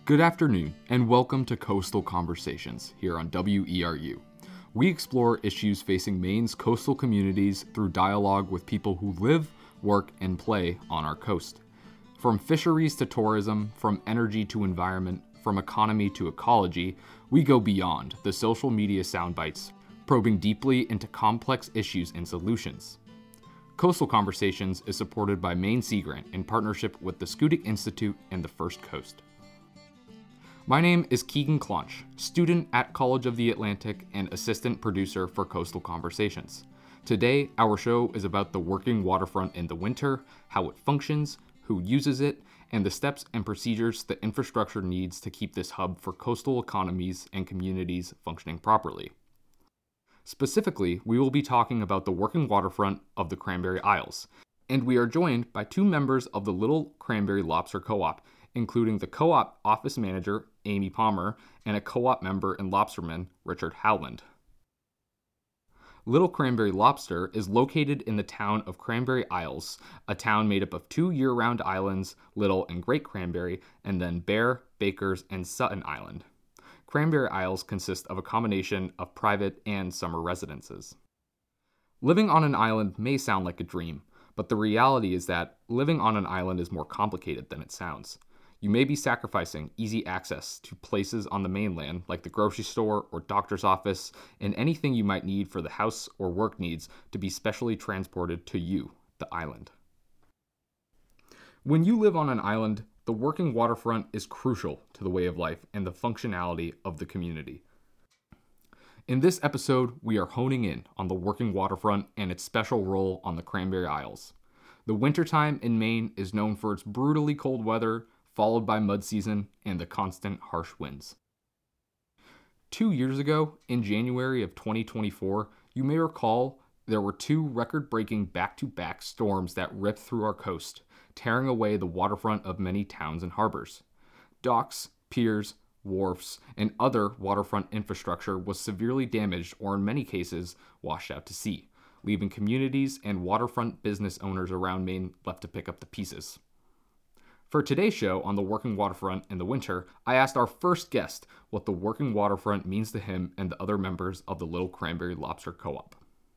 Good afternoon, and welcome to Coastal Conversations here on WERU. We explore issues facing Maine's coastal communities through dialogue with people who live, work, and play on our coast. From fisheries to tourism, from energy to environment, from economy to ecology, we go beyond the social media soundbites, probing deeply into complex issues and solutions. Coastal Conversations is supported by Maine Sea Grant in partnership with the Schoodic Institute and the First Coast. My name is Keegan Clonch, student at College of the Atlantic and assistant producer for Coastal Conversations. Today, our show is about the working waterfront in the winter, how it functions, who uses it, and the steps and procedures the infrastructure needs to keep this hub for coastal economies and communities functioning properly. Specifically, we will be talking about the working waterfront of the Cranberry Isles, and we are joined by two members of the Little Cranberry Lobster Co-op, including the co-op office manager, Amy Palmer, and a co-op member and lobsterman, Richard Howland. Little Cranberry Lobster is located in the town of Cranberry Isles, a town made up of two year-round islands, Little and Great Cranberry, and then Bear, Bakers, and Sutton Island. Cranberry Isles consist of a combination of private and summer residences. Living on an island may sound like a dream, but the reality is that living on an island is more complicated than it sounds. You may be sacrificing easy access to places on the mainland like the grocery store or doctor's office and anything you might need for the house or work needs to be specially transported to you, the island. When you live on an island, the working waterfront is crucial to the way of life and the functionality of the community. In this episode, we are honing in on the working waterfront and its special role on the Cranberry Isles. The wintertime in Maine is known for its brutally cold weather, followed by mud season and the constant harsh winds. 2 years ago, in January of 2024, you may recall there were two record-breaking back-to-back storms that ripped through our coast, tearing away the waterfront of many towns and harbors. Docks, piers, wharfs, and other waterfront infrastructure was severely damaged or in many cases washed out to sea, leaving communities and waterfront business owners around Maine left to pick up the pieces. For today's show on the working waterfront in the winter, I asked our first guest what the working waterfront means to him and the other members of the Little Cranberry Lobster Co-op.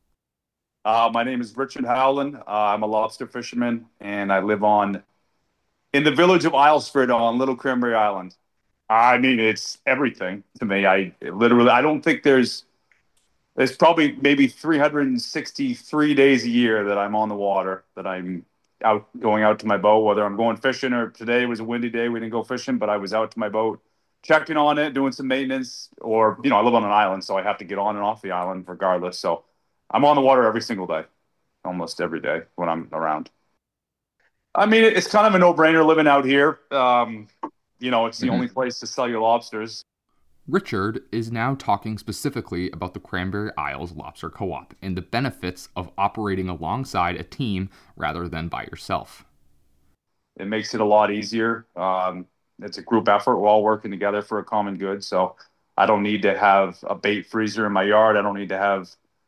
My name is Richard Howland. I'm a lobster fisherman, and I live in the village of Islesford on Little Cranberry Island. I mean, it's everything to me. I don't think there's probably maybe 363 days a year that I'm on the water, that I'm going out to my boat, whether I'm going fishing or today was a windy day, we didn't go fishing, but I was out to my boat, checking on it, doing some maintenance, or, I live on an island, so I have to get on and off the island regardless. So I'm on the water every single day, almost every day when I'm around. I mean, it's kind of a no-brainer living out here. It's the only place to sell your lobsters. Richard is now talking specifically about the Cranberry Isles Lobster Co-op and the benefits of operating alongside a team rather than by yourself. It makes it a lot easier. It's a group effort. We're all working together for a common good. So I don't need to have a bait freezer in my yard. I don't need to have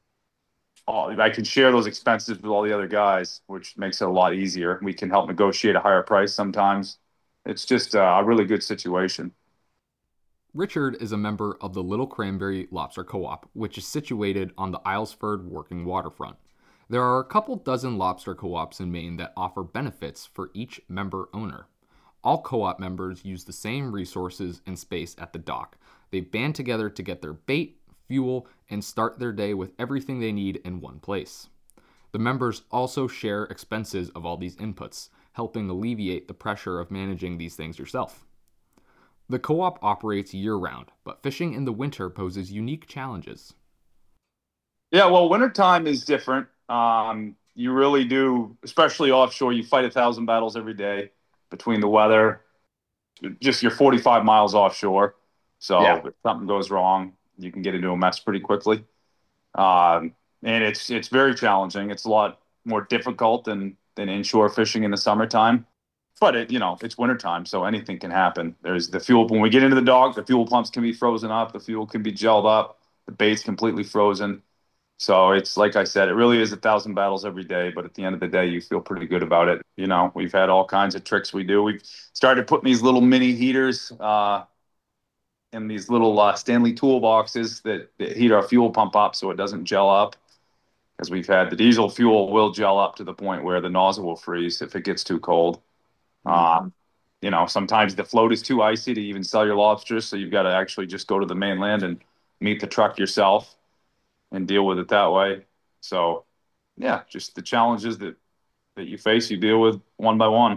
I can share those expenses with all the other guys, which makes it a lot easier. We can help negotiate a higher price sometimes. It's just a really good situation. Richard is a member of the Little Cranberry Lobster Co-op, which is situated on the Islesford working waterfront. There are a couple dozen lobster co-ops in Maine that offer benefits for each member owner. All co-op members use the same resources and space at the dock. They band together to get their bait, fuel, and start their day with everything they need in one place. The members also share expenses of all these inputs, helping alleviate the pressure of managing these things yourself. The co-op operates year-round, but fishing in the winter poses unique challenges. Yeah, well, wintertime is different. You really do, especially offshore, you fight 1,000 battles every day between the weather, just you're 45 miles offshore. So If something goes wrong, you can get into a mess pretty quickly. And it's very challenging. It's a lot more difficult than inshore fishing in the summertime. But it's wintertime, so anything can happen. There's the fuel. When we get into the dock, the fuel pumps can be frozen up. The fuel can be gelled up. The bait's completely frozen. So it's like I said, it really is a thousand battles every day, but at the end of the day, you feel pretty good about it. We've had all kinds of tricks we do. We've started putting these little mini heaters in these little Stanley toolboxes that heat our fuel pump up so it doesn't gel up. Because we've had the diesel fuel will gel up to the point where the nozzle will freeze if it gets too cold. Mm. Sometimes the float is too icy to even sell your lobsters, so you've got to actually just go to the mainland and meet the truck yourself and deal with it that way. So, yeah, just the challenges that you face, you deal with one by one.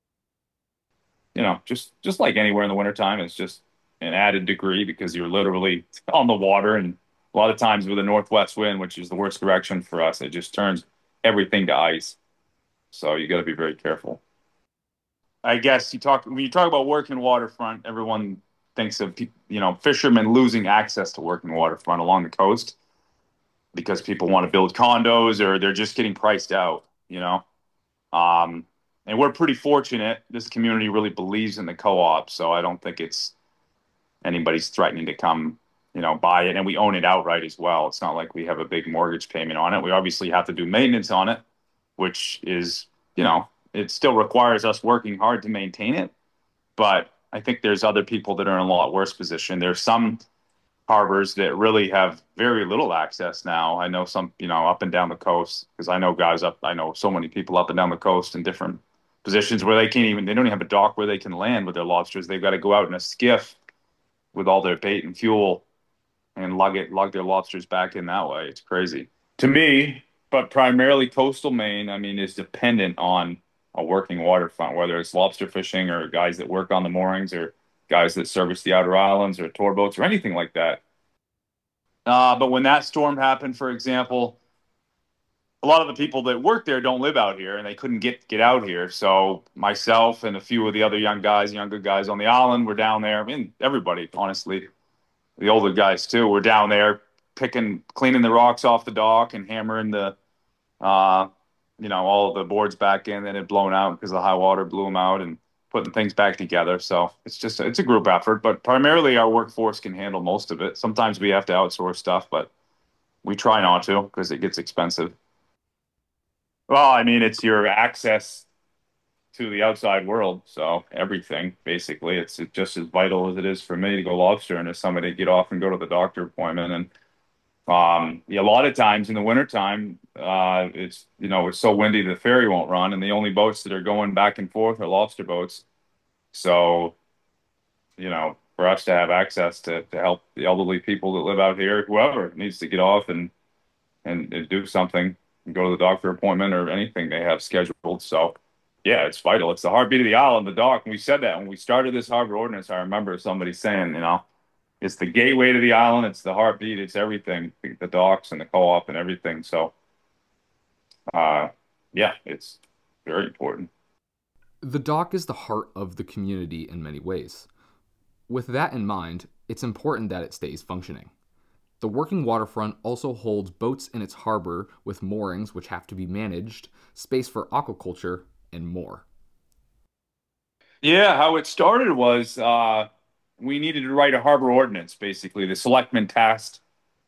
Just like anywhere in the wintertime, it's just an added degree because you're literally on the water, and a lot of times with a northwest wind, which is the worst direction for us, it just turns everything to ice. So you got to be very careful. I guess when you talk about working waterfront, everyone thinks of fishermen losing access to working waterfront along the coast because people want to build condos or they're just getting priced out, you know. Um, and we're pretty fortunate. This community really believes in the co-op, so I don't think it's anybody's threatening to come, buy it. And we own it outright as well. It's not like we have a big mortgage payment on it. We obviously have to do maintenance on it, which is, it still requires us working hard to maintain it. But I think there's other people that are in a lot worse position. There's some harbors that really have very little access now. I know some, up and down the coast because I know so many people up and down the coast in different positions where they don't even have a dock where they can land with their lobsters. They've got to go out in a skiff with all their bait and fuel and lug their lobsters back in that way. It's crazy to me, but primarily coastal Maine, I mean, is dependent on a working waterfront, whether it's lobster fishing or guys that work on the moorings or guys that service the outer islands or tour boats or anything like that. But when that storm happened, for example, a lot of the people that work there don't live out here and they couldn't get out here. So myself and a few of the other younger guys on the island were down there. I mean, everybody, honestly, the older guys too, were down there cleaning the rocks off the dock and hammering uh, all the boards back in that had blown out because the high water blew them out and putting things back together. So it's a group effort, but primarily our workforce can handle most of it. Sometimes we have to outsource stuff, but we try not to because it gets expensive. Well, I mean, it's your access to the outside world. So everything, basically, it's just as vital as it is for me to go lobstering as somebody to get off and go to the doctor appointment. And yeah, a lot of times in the wintertime, it's so windy the ferry won't run, and the only boats that are going back and forth are lobster boats. So, for us to have access to help the elderly people that live out here, whoever needs to get off and do something, and go to the doctor appointment or anything they have scheduled. So, yeah, it's vital. It's the heartbeat of the island, the dock. And we said that when we started this harbor ordinance. I remember somebody saying, it's the gateway to the island. It's the heartbeat. It's everything, the docks and the co-op and everything. So, uh, yeah, it's very important. The dock is the heart of the community in many ways. With that in mind, it's important that it stays functioning. The working waterfront also holds boats in its harbor with moorings which have to be managed, space for aquaculture, and more. Yeah, how it started was we needed to write a harbor ordinance. Basically, the selectmen tasked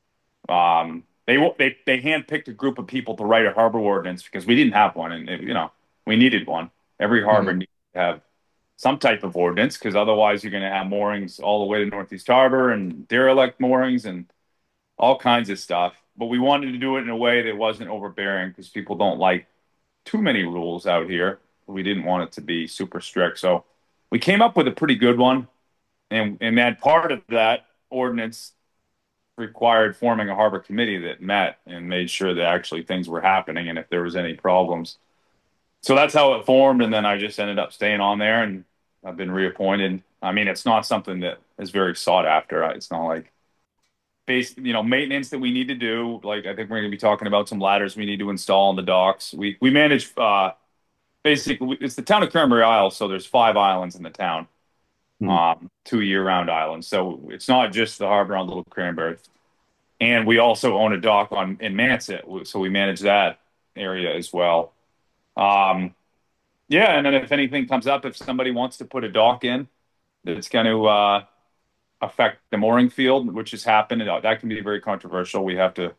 they handpicked a group of people to write a harbor ordinance because we didn't have one, and we needed one. Every harbor Mhm. needs to have some type of ordinance because otherwise you're going to have moorings all the way to Northeast Harbor and derelict moorings and all kinds of stuff. But we wanted to do it in a way that wasn't overbearing because people don't like too many rules out here. We didn't want it to be super strict, so we came up with a pretty good one, and that part of that ordinance required forming a harbor committee that met and made sure that actually things were happening and if there was any problems. So that's how it formed, and then I just ended up staying on there, and I've been reappointed. I mean, it's not something that is very sought after. It's not like maintenance that we need to do. Like I think we're going to be talking about some ladders we need to install on the docks. We manage basically it's the town of Cranberry Isles, so there's 5 islands in the town, Mhm. 2 year-round islands. So it's not just the harbor on Little Cranberry. And we also own a dock in Manset, so we manage that area as well. Um, yeah, and then if anything comes up, if somebody wants to put a dock in that's going to affect the mooring field, which has happened, that can be very controversial. We have to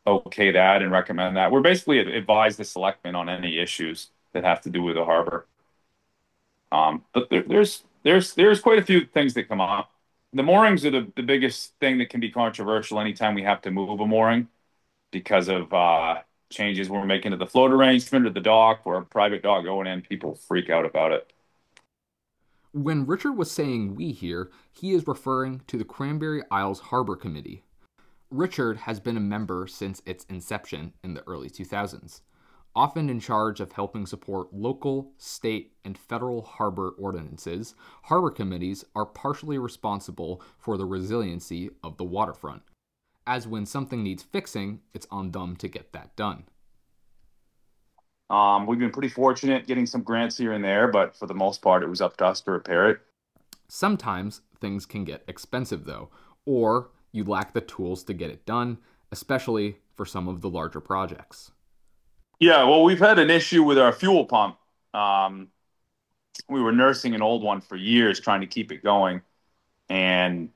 okay that and recommend that. We're basically advise the selectmen on any issues that have to do with the harbor. But there's quite a few things that come up. The moorings are the biggest thing that can be controversial anytime we have to move a mooring because of changes we're making to the float arrangement or the dock or a private dock going in. People freak out about it. When Richard was saying we here, he is referring to the Cranberry Isles Harbor Committee. Richard has been a member since its inception in the early 2000s, often in charge of helping support local, state, and federal harbor ordinances. Harbor committees are partially responsible for the resiliency of the waterfront, as when something needs fixing, it's on them to get that done. We've been pretty fortunate getting some grants here and there, but for the most part, it was up to us to repair it. Sometimes things can get expensive though, or you lack the tools to get it done, especially for some of the larger projects. Yeah, well, we've had an issue with our fuel pump. Um, we were nursing an old one for years, trying to keep it going, and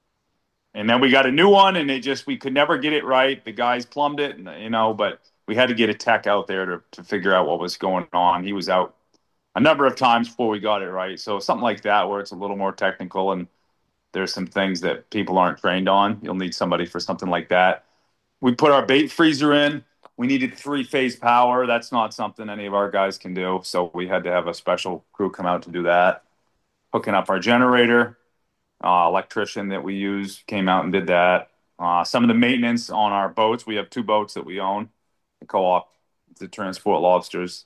then we got a new one, and we could never get it right. The guys plumbed it, and but we had to get a tech out there to figure out what was going on. He was out a number of times before we got it right. So something like that, where it's a little more technical, and there's some things that people aren't trained on. You'll need somebody for something like that. We put our bait freezer in. We needed three-phase power. That's not something any of our guys can do. So we had to have a special crew come out to do that. Hooking up our generator, electrician that we use came out and did that. Some of the maintenance on our boats. We have two boats that we own, the co-op to transport lobsters.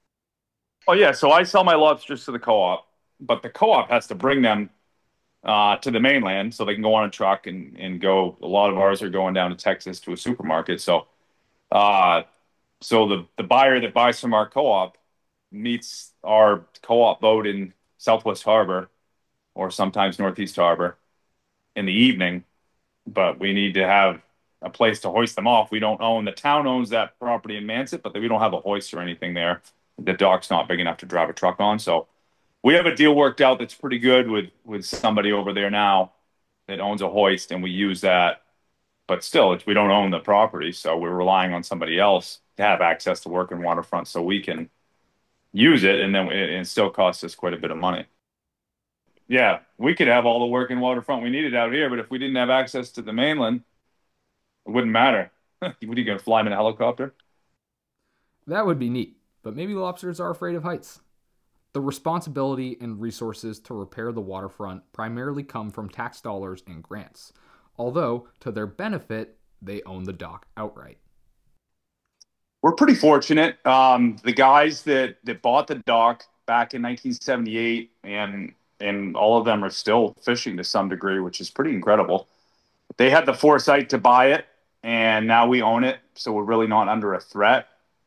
Oh yeah, so I sell my lobsters to the co-op, but the co-op has to bring them to the mainland so they can go on a truck and go. A lot of ours are going down to Texas to a supermarket. Uh, so the buyer that buys from our co-op meets our co-op boat in Southwest Harbor or sometimes Northeast Harbor in the evening, but we need to have a place to hoist them off. The town owns that property in Mansit, but we don't have a hoist or anything there. The dock's not big enough to drive a truck on. So we have a deal worked out that's pretty good with somebody over there now that owns a hoist, and we use that. But still, we don't own the property, so we're relying on somebody else to have access to working waterfront so we can use it, and then it still costs us quite a bit of money. Yeah, we could have all the working waterfront we needed out here, but if we didn't have access to the mainland, it wouldn't matter. What are you going to fly them in a helicopter? That would be neat, but maybe lobsters are afraid of heights. The responsibility and resources to repair the waterfront primarily come from tax dollars and grants, although, to their benefit, they own the dock outright. We're pretty fortunate. The guys that bought the dock back in 1978, and all of them are still fishing to some degree, which is pretty incredible. They had the foresight to buy it, and now we own it, so we're really not under a threat.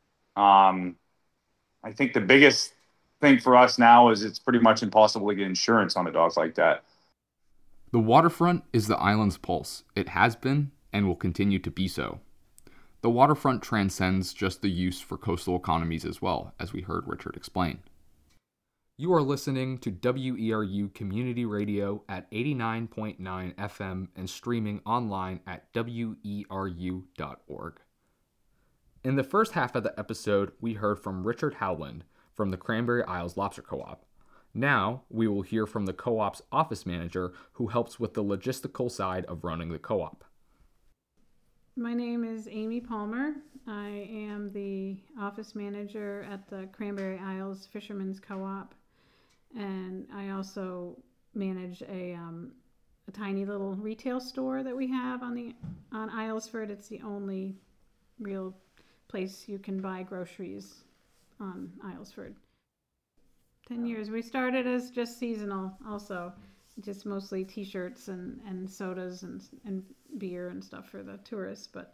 I think the biggest thing for us now is it's pretty much impossible to get insurance on a dock like that. The waterfront is the island's pulse. It has been and will continue to be so. The waterfront transcends just the use for coastal economies as well, as we heard Richard explain. You are listening to WERU Community Radio at 89.9 FM and streaming online at weru.org. In the first half of the episode, we heard from Richard Howland from the Cranberry Isles Lobster Co-op. Now, we will hear from the co-op's office manager who helps with the logistical side of running the co-op. My name is Amy Palmer. I am the office manager at the Cranberry Isles Fishermen's Co-op, and I also manage a tiny little retail store that we have on Islesford. It's the only real place you can buy groceries on Islesford. 10 years. We started as just seasonal also, just mostly t-shirts and sodas and beer and stuff for the tourists. But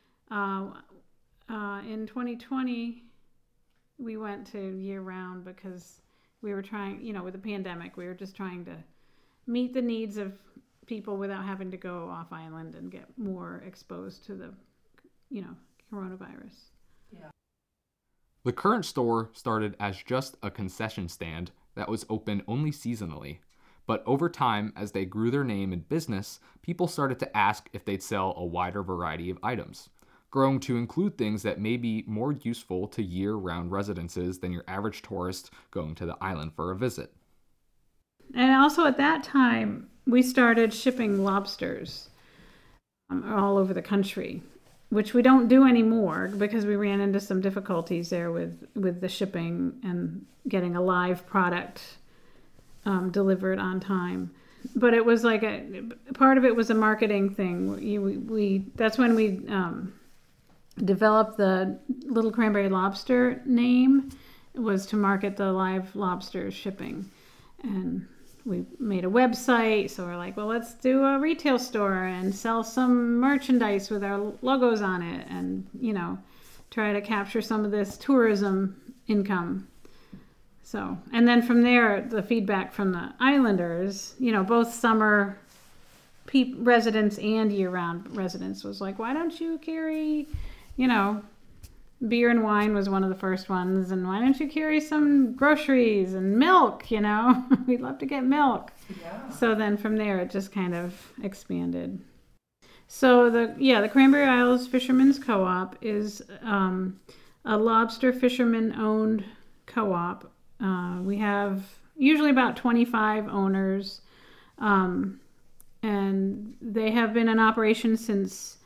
in 2020, we went to year round because we were trying, with the pandemic, we were just trying to meet the needs of people without having to go off island and get more exposed to the, coronavirus. Yeah. The current store started as just a concession stand that was open only seasonally, but over time, as they grew their name and business, people started to ask if they'd sell a wider variety of items. growing to include things that may be more useful to year-round residences than your average tourist going to the island for a visit. And also at that time, we started shipping lobsters all over the country, which we don't do anymore because we ran into some difficulties there with the shipping and getting a live product delivered on time. But it was like part of it was a marketing thing. That's when we developed the Little Cranberry Lobster name. It was to market the live lobster shipping. And we made a website, so we're like, well, let's do a retail store and sell some merchandise with our logos on it and, try to capture some of this tourism income. So, and then from there, the feedback from the islanders, both summer residents and year-round residents was like, why don't you carry, beer and wine was one of the first ones. And why don't you carry some groceries and milk, We'd love to get milk. Yeah. So then from there, it just kind of expanded. So the Cranberry Isles Fishermen's Co-op is a lobster fisherman-owned co-op. We have usually about 25 owners, and they have been in operation since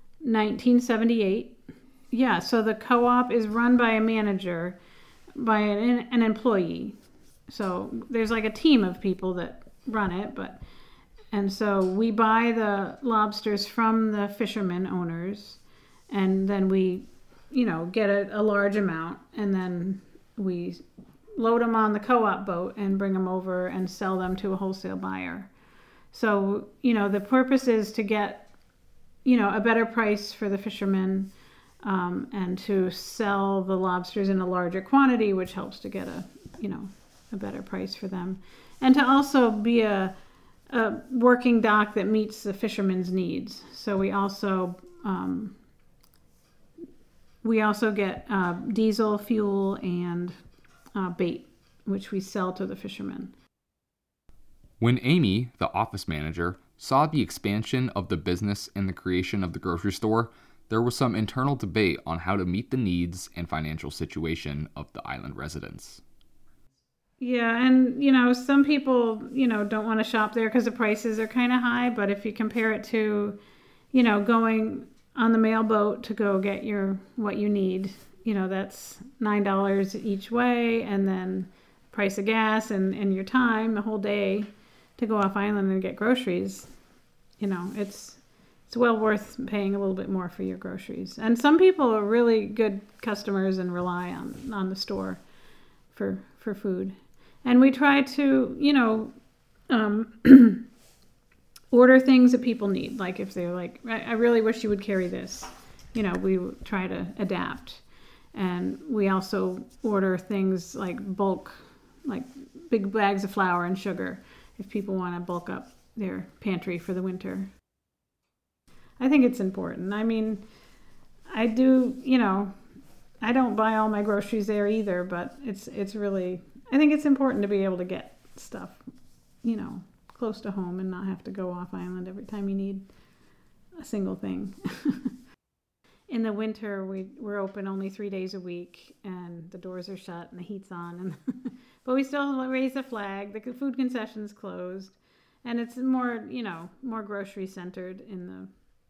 1978. Yeah, so the co-op is run by a manager, by an employee. So there's like a team of people that run it, and so we buy the lobsters from the fishermen owners, and then we, get a large amount, and then we load them on the co-op boat and bring them over and sell them to a wholesale buyer. So, the purpose is to get, a better price for the fishermen, and to sell the lobsters in a larger quantity, which helps to get a better price for them. And to also be a working dock that meets the fishermen's needs. So we also get diesel fuel and bait, which we sell to the fishermen. When Amy, the office manager, saw the expansion of the business and the creation of the grocery store, there was some internal debate on how to meet the needs and financial situation of the island residents. Yeah, and, some people, don't want to shop there because the prices are kind of high, but if you compare it to, going on the mailboat to go get what you need, that's $9 each way, and then price of gas and your time, the whole day to go off island and get groceries, it's well worth paying a little bit more for your groceries. And some people are really good customers and rely on the store for food. And we try to, order things that people need. Like if they're like, I really wish you would carry this, we try to adapt. And we also order things like bulk, like big bags of flour and sugar if people want to bulk up their pantry for the winter. I think it's important. I mean, I do, I don't buy all my groceries there either, but it's really, I think it's important to be able to get stuff, close to home and not have to go off island every time you need a single thing. In the winter, we're open only 3 days a week, and the doors are shut and the heat's on, but we still raise the flag. The food concession's closed, and it's more, more grocery centered in the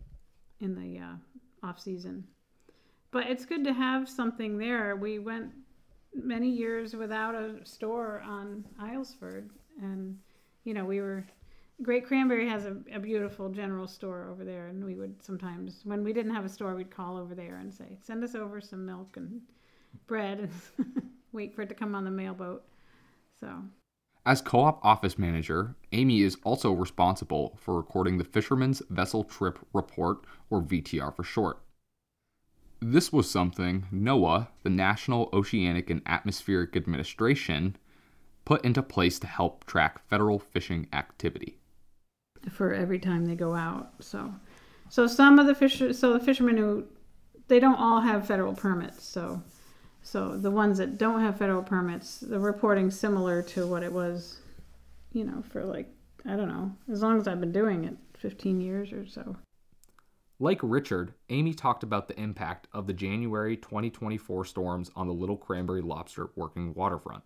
off season. But it's good to have something there. We went many years without a store on Islesford, and Great Cranberry has a beautiful general store over there, and we would sometimes, when we didn't have a store, we'd call over there and say, send us over some milk and bread, and wait for it to come on the mailboat. So, as co-op office manager, Amy is also responsible for recording the Fisherman's Vessel Trip Report, or VTR for short. This was something NOAA, the National Oceanic and Atmospheric Administration, put into place to help track federal fishing activity. For every time they go out. So some of the fishermen who, they don't all have federal permits. So the ones that don't have federal permits, the reporting's similar to what it was, for like, I don't know, as long as I've been doing it, 15 years or so. Like Richard, Amy talked about the impact of the January 2024 storms on the Little Cranberry Lobster working waterfront.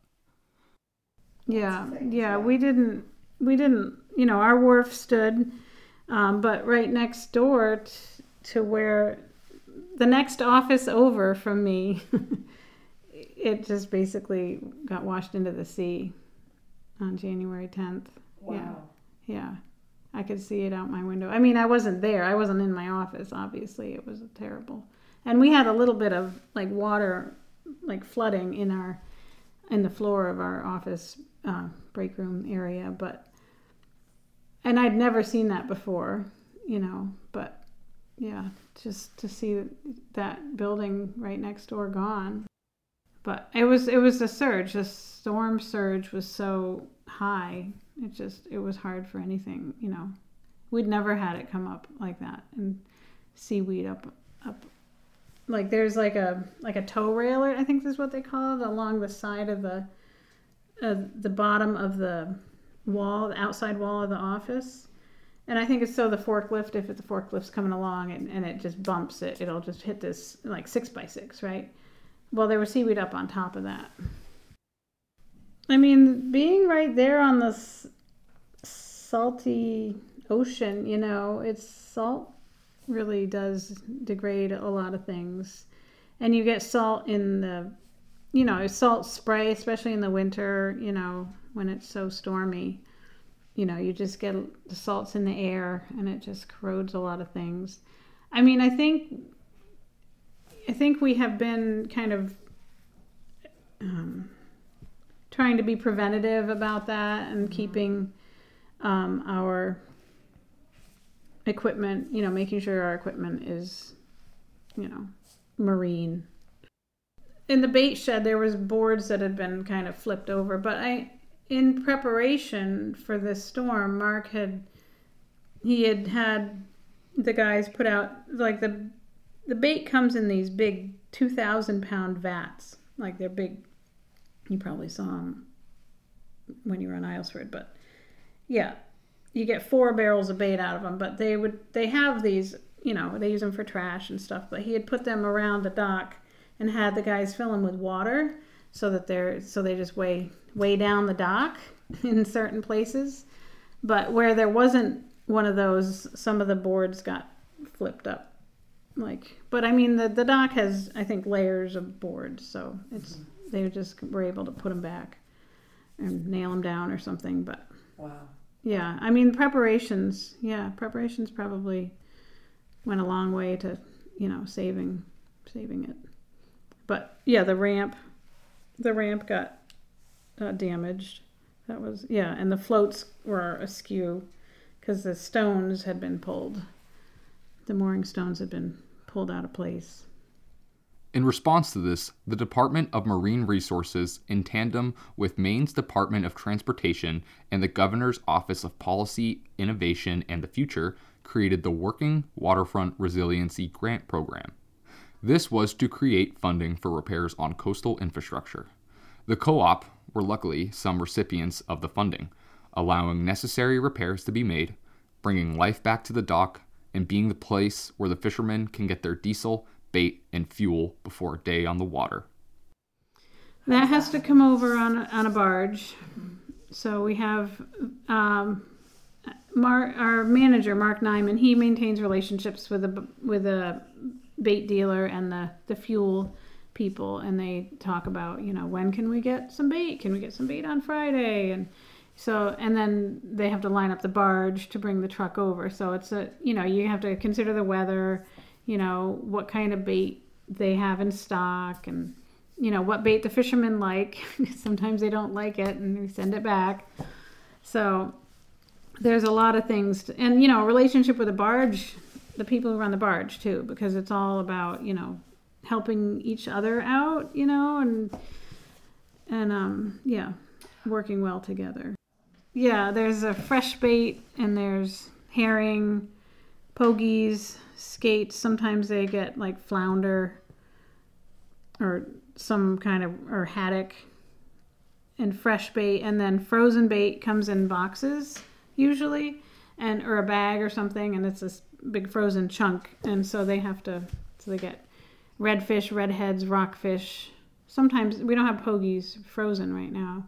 Yeah, we didn't, our wharf stood, but right next door to where the next office over from me, it just basically got washed into the sea on January 10th. Wow. Yeah. I could see it out my window. I mean, I wasn't there. I wasn't in my office, obviously. It was terrible. And we had a little bit of like water, like flooding in the floor of our office break room area, and I'd never seen that before, but yeah, just to see that building right next door gone. But it was a surge. The storm surge was so high. It was hard for anything, We'd never had it come up like that, and seaweed up. Like there's like a tow rail, I think is what they call it, along the side of the bottom of the wall, the outside wall of the office. And I think it's so the forklift, if the forklift's coming along and it just bumps it, it'll just hit this like 6x6, right? Well, there was seaweed up on top of that. I mean, being right there on the salty ocean, it's salt really does degrade a lot of things. And you get salt in the, salt spray, especially in the winter, when it's so stormy. You just get the salts in the air and it just corrodes a lot of things. I mean, I think we have been kind of trying to be preventative about that and keeping our equipment, making sure our equipment is, marine. In the bait shed, there was boards that had been kind of flipped over, but in preparation for this storm, Mark had the guys put out, like the bait comes in these big 2,000-pound vats, like they're big. You probably saw them when you were on Islesford, but yeah, you get 4 barrels of bait out of them. But they have these, they use them for trash and stuff. But he had put them around the dock and had the guys fill them with water so they just way down the dock in certain places. But where there wasn't one of those, some of the boards got flipped up. But I mean, the dock has, I think, layers of boards, so they just were able to put them back and nail them down or something. But wow. Yeah, I mean, preparations probably went a long way to, saving it. But yeah, the ramp got damaged. That was, and the floats were askew because the stones had been pulled. The mooring stones had been pulled out of place. In response to this, the Department of Marine Resources, in tandem with Maine's Department of Transportation and the Governor's Office of Policy, Innovation, and the Future, created the Working Waterfront Resiliency Grant Program. This was to create funding for repairs on coastal infrastructure. The co-op were luckily some recipients of the funding, allowing necessary repairs to be made, bringing life back to the dock, and being the place where the fishermen can get their diesel, bait, and fuel before a day on the water. That has to come over on a barge. So we have our manager, Mark Nyman. He maintains relationships with a bait dealer and the fuel people, and they talk about, when can we get some bait? Can we get some bait on Friday? And then they have to line up the barge to bring the truck over. So it's you have to consider the weather, what kind of bait they have in stock, and what bait the fishermen like. Sometimes they don't like it and we send it back. So there's a lot of things and a relationship with the barge, the people who run the barge too, because it's all about helping each other out, and working well together. Yeah, there's a fresh bait and there's herring, pogies, skates. Sometimes they get like flounder or some kind of, or haddock, and fresh bait. And then frozen bait comes in boxes usually. or a bag or something, and it's this big frozen chunk, and so they get redfish, redheads, rockfish. Sometimes we don't have pogies frozen right now.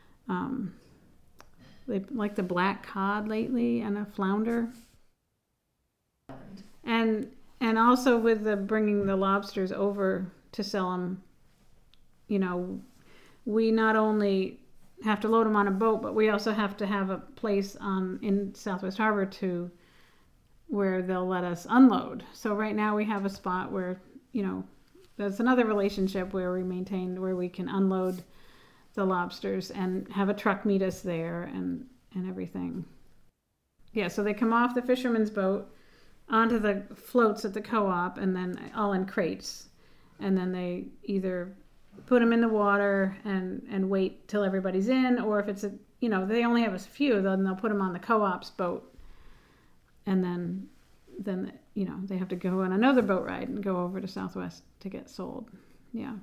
They like the black cod lately and a flounder. And also with the bringing the lobsters over to sell them, we not only have to load them on a boat, but we also have to have a place in Southwest Harbor where they'll let us unload. So right now we have a spot where, that's another relationship where we can unload the lobsters and have a truck meet us there and everything. Yeah, so they come off the fisherman's boat onto the floats at the co-op, and then all in crates. And then they either put them in the water and wait till everybody's in, or if it's they only have a few, then they'll put them on the co-op's boat. And then they have to go on another boat ride and go over to Southwest to get sold. Yeah.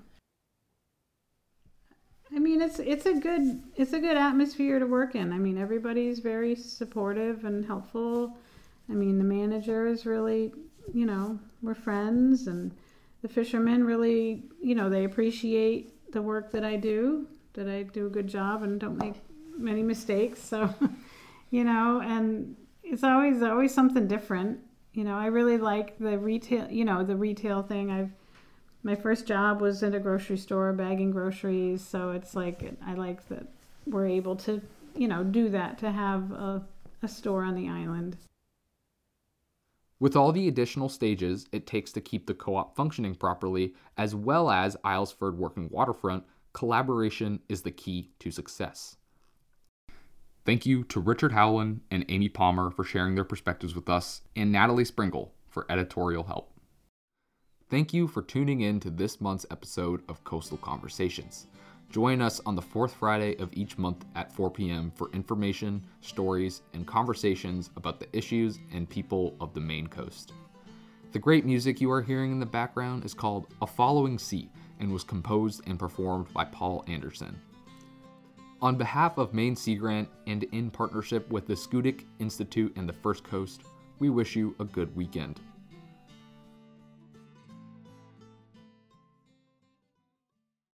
I mean, it's a good atmosphere to work in. I mean, everybody's very supportive and helpful. I mean, the manager is really, we're friends, and the fishermen really, they appreciate the work that I do a good job and don't make many mistakes. So, and it's always something different. I really like the retail thing. My first job was at a grocery store bagging groceries, so it's like I like that we're able to, do that, to have a store on the island. With all the additional stages it takes to keep the co-op functioning properly, as well as Islesford working waterfront, collaboration is the key to success. Thank you to Richard Howland and Amy Palmer for sharing their perspectives with us, and Natalie Sprinkle for editorial help. Thank you for tuning in to this month's episode of Coastal Conversations. Join us on the fourth Friday of each month at 4 p.m. for information, stories, and conversations about the issues and people of the Maine coast. The great music you are hearing in the background is called A Following Sea and was composed and performed by Paul Anderson. On behalf of Maine Sea Grant and in partnership with the Schoodic Institute and the First Coast, we wish you a good weekend.